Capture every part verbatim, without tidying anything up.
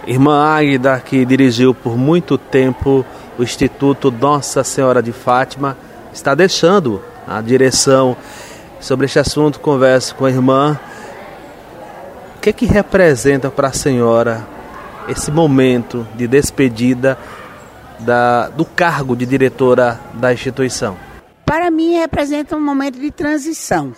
Irmã Águida, que dirigiu por muito tempo o Instituto Nossa Senhora de Fátima, está deixando a direção. Sobre este assunto, converso com a irmã. O que é que representa para a senhora esse momento de despedida da, do cargo de diretora da instituição? Para mim, representa um momento de transição.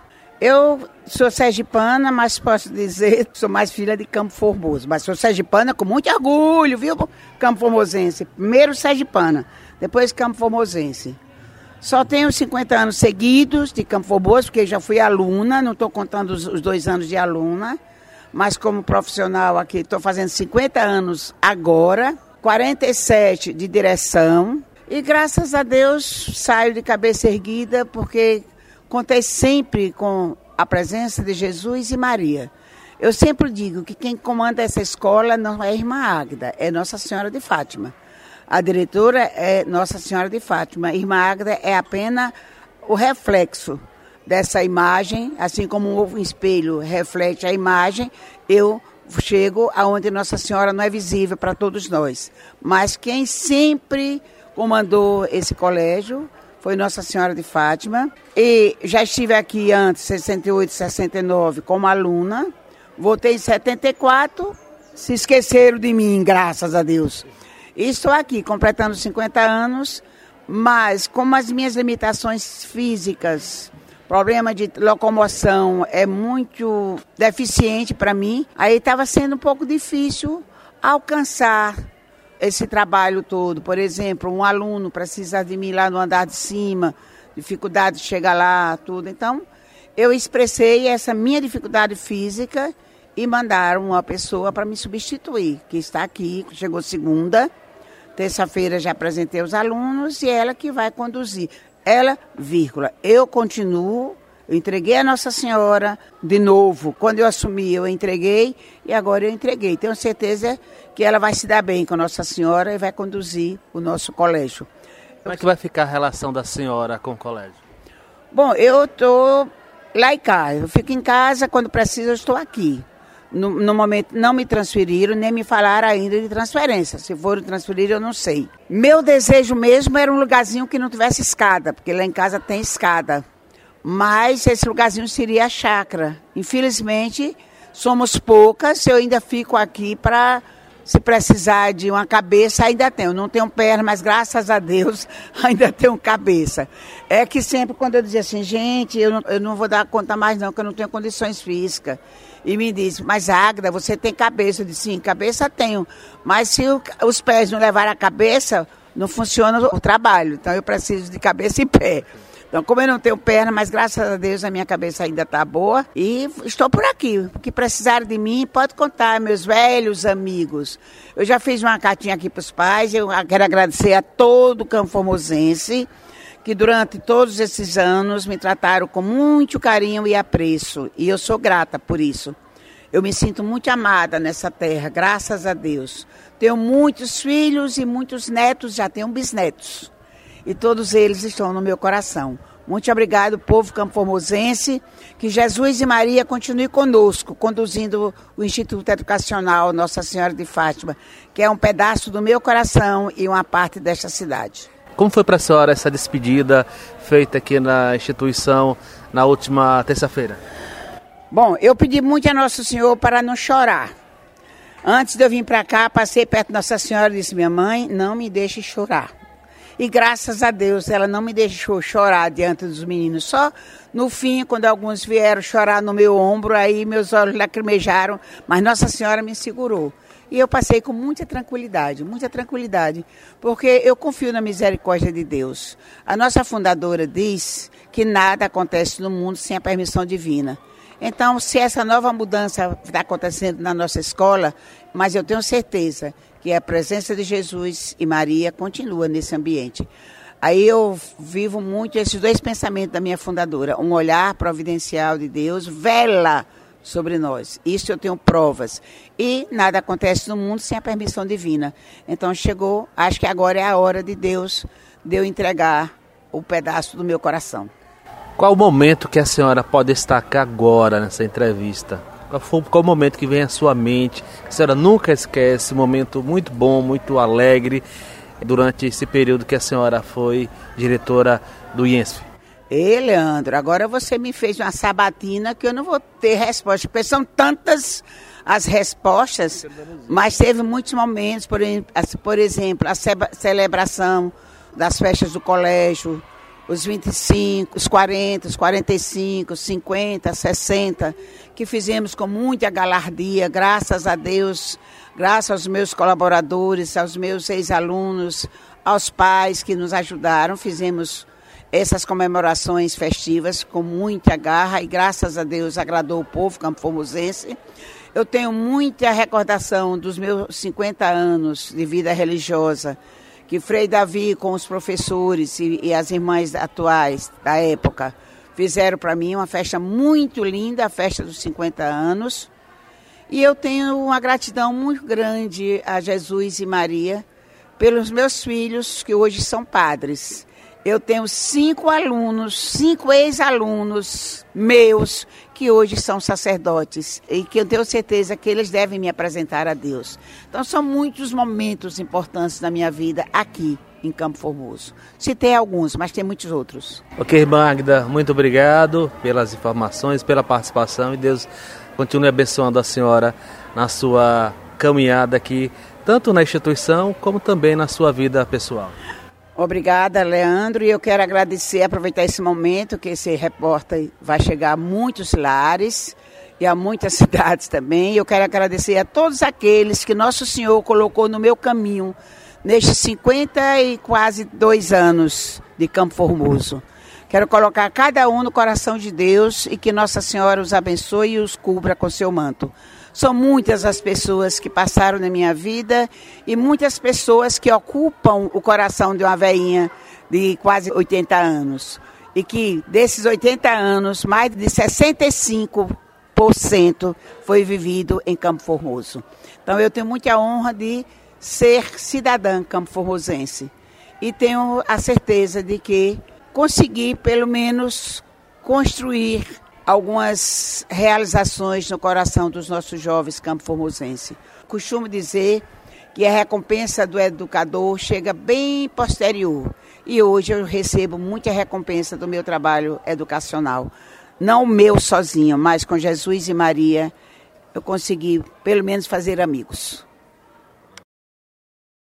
Eu sou sergipana, mas posso dizer que sou mais filha de Campo Formoso. Mas sou sergipana com muito orgulho, viu, Campo Formosense? Primeiro sergipana, depois Campo Formosense. Só tenho cinquenta anos seguidos de Campo Formoso, porque já fui aluna, não estou contando os, os dois anos de aluna, mas como profissional aqui estou fazendo cinquenta anos agora, quarenta e sete de direção, e graças a Deus saio de cabeça erguida, porque contei sempre com a presença de Jesus e Maria. Eu sempre digo que quem comanda essa escola não é a irmã Águida, é Nossa Senhora de Fátima. A diretora é Nossa Senhora de Fátima. A irmã Águida é apenas o reflexo dessa imagem, assim como um espelho reflete a imagem, eu chego aonde Nossa Senhora não é visível para todos nós. Mas quem sempre comandou esse colégio foi Nossa Senhora de Fátima. E já estive aqui antes, sessenta e oito, sessenta e nove, como aluna. Voltei em setenta e quatro, se esqueceram de mim, graças a Deus. E estou aqui, completando cinquenta anos, mas como as minhas limitações físicas, problema de locomoção é muito deficiente para mim, aí estava sendo um pouco difícil alcançar esse trabalho todo. Por exemplo, um aluno precisa de mim lá no andar de cima, dificuldade de chegar lá, tudo. Então, eu expressei essa minha dificuldade física e mandaram uma pessoa para me substituir, que está aqui, chegou segunda, terça-feira já apresentei os alunos e ela que vai conduzir. Ela, vírgula, eu continuo, eu entreguei a Nossa Senhora de novo. Quando eu assumi, eu entreguei e agora eu entreguei. Tenho certeza que ela vai se dar bem com a Nossa Senhora e vai conduzir o nosso colégio. Como é que vai ficar a relação da senhora com o colégio? Bom, eu estou lá e cá. Eu fico em casa, quando preciso eu estou aqui. No, no momento não me transferiram, nem me falaram ainda de transferência. Se foram transferir, eu não sei. Meu desejo mesmo era um lugarzinho que não tivesse escada, porque lá em casa tem escada. Mas esse lugarzinho seria a chácara. Infelizmente, somos poucas, eu ainda fico aqui para, se precisar de uma cabeça, ainda tenho. Não tenho perna, mas graças a Deus ainda tenho cabeça. É que sempre quando eu dizia assim, gente, eu não, eu não vou dar conta mais não, que eu não tenho condições físicas. E me disse, mas Águida, você tem cabeça? Eu disse, sim, cabeça tenho. Mas se o, os pés não levarem a cabeça, não funciona o trabalho. Então eu preciso de cabeça e pé. Então, como eu não tenho perna, mas graças a Deus a minha cabeça ainda está boa. E estou por aqui. O que precisarem de mim, pode contar, meus velhos amigos. Eu já fiz uma cartinha aqui para os pais. Eu quero agradecer a todo o Campo Formosense, que durante todos esses anos me trataram com muito carinho e apreço. E eu sou grata por isso. Eu me sinto muito amada nessa terra, graças a Deus. Tenho muitos filhos e muitos netos, já tenho bisnetos. E todos eles estão no meu coração. Muito obrigado, povo campo-formosense. Que Jesus e Maria continuem conosco, conduzindo o Instituto Educacional Nossa Senhora de Fátima, que é um pedaço do meu coração e uma parte desta cidade. Como foi para a senhora essa despedida feita aqui na instituição na última terça-feira? Bom, eu pedi muito a Nosso Senhor para não chorar. Antes de eu vir para cá, passei perto de Nossa Senhora e disse, minha mãe, não me deixe chorar. E graças a Deus ela não me deixou chorar diante dos meninos. Só no fim, quando alguns vieram chorar no meu ombro, aí meus olhos lacrimejaram, mas Nossa Senhora me segurou. E eu passei com muita tranquilidade, muita tranquilidade, porque eu confio na misericórdia de Deus. A nossa fundadora diz que nada acontece no mundo sem a permissão divina. Então, se essa nova mudança está acontecendo na nossa escola, mas eu tenho certeza que a presença de Jesus e Maria continua nesse ambiente. Aí eu vivo muito esses dois pensamentos da minha fundadora. Um olhar providencial de Deus vela sobre nós. Isso eu tenho provas. E nada acontece no mundo sem a permissão divina. Então chegou, acho que agora é a hora de Deus, de eu entregar o pedaço do meu coração. Qual o momento que a senhora pode destacar agora nessa entrevista Qual, foi, qual o momento que vem à sua mente? A senhora nunca esquece, um momento muito bom, muito alegre, durante esse período que a senhora foi diretora do I E N S F? Ei, Leandro, agora você me fez uma sabatina que eu não vou ter resposta, porque são tantas as respostas, mas teve muitos momentos, por, por exemplo, a celebração das festas do colégio, os vinte e cinco, os quarenta, os quarenta e cinco, os cinquenta, sessenta, que fizemos com muita galardia, graças a Deus, graças aos meus colaboradores, aos meus ex-alunos, aos pais que nos ajudaram, fizemos essas comemorações festivas com muita garra e graças a Deus agradou o povo campoformosense. Eu tenho muita recordação dos meus cinquenta anos de vida religiosa, que Frei Davi com os professores e, e as irmãs atuais da época fizeram para mim uma festa muito linda, a festa dos cinquenta anos. E eu tenho uma gratidão muito grande a Jesus e Maria pelos meus filhos, que hoje são padres. Eu tenho cinco alunos, cinco ex-alunos meus, que hoje são sacerdotes e que eu tenho certeza que eles devem me apresentar a Deus. Então são muitos momentos importantes na minha vida aqui em Campo Formoso. Citei alguns, mas tem muitos outros. Ok, irmã Águida, muito obrigado pelas informações, pela participação e Deus continue abençoando a senhora na sua caminhada aqui, tanto na instituição como também na sua vida pessoal. Obrigada, Leandro, e eu quero agradecer, aproveitar esse momento que esse repórter vai chegar a muitos lares e a muitas cidades também. Eu quero agradecer a todos aqueles que Nosso Senhor colocou no meu caminho nestes cinquenta e quase dois anos de Campo Formoso. Quero colocar cada um no coração de Deus e que Nossa Senhora os abençoe e os cubra com seu manto. São muitas as pessoas que passaram na minha vida e muitas pessoas que ocupam o coração de uma velhinha de quase oitenta anos. E que desses oitenta anos, mais de sessenta e cinco por cento foi vivido em Campo Formoso. Então eu tenho muita honra de ser cidadã campoformosense. E tenho a certeza de que consegui pelo menos construir algumas realizações no coração dos nossos jovens campoformosenses. Costumo dizer que a recompensa do educador chega bem posterior. E hoje eu recebo muita recompensa do meu trabalho educacional. Não o meu sozinho, mas com Jesus e Maria, eu consegui pelo menos fazer amigos.